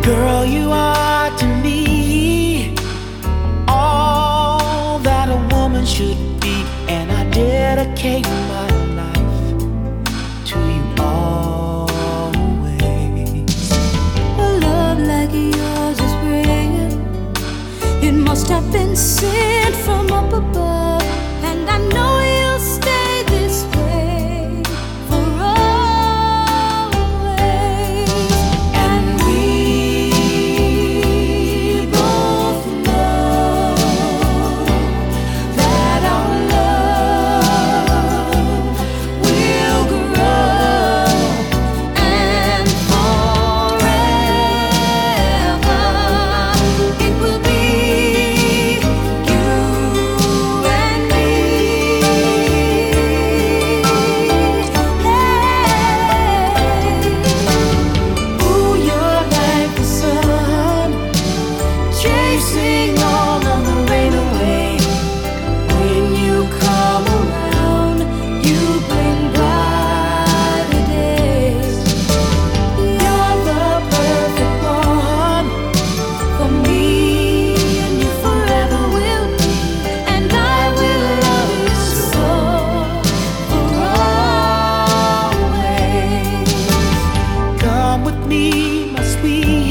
Girl, you are to me all that a woman should be, and I dedicate my life to you always. A love like yours is rare. It must have been sent from up above, and I know you'll stay this way for always. And we both know that our love will grow, and forever it will be you and me. Ooh, you're like the sun, chasing all of the rain away. When you come around, you bring brighter days. You're the perfect one For me, and you forever will be, and I will love you so for always. Come with me, my sweet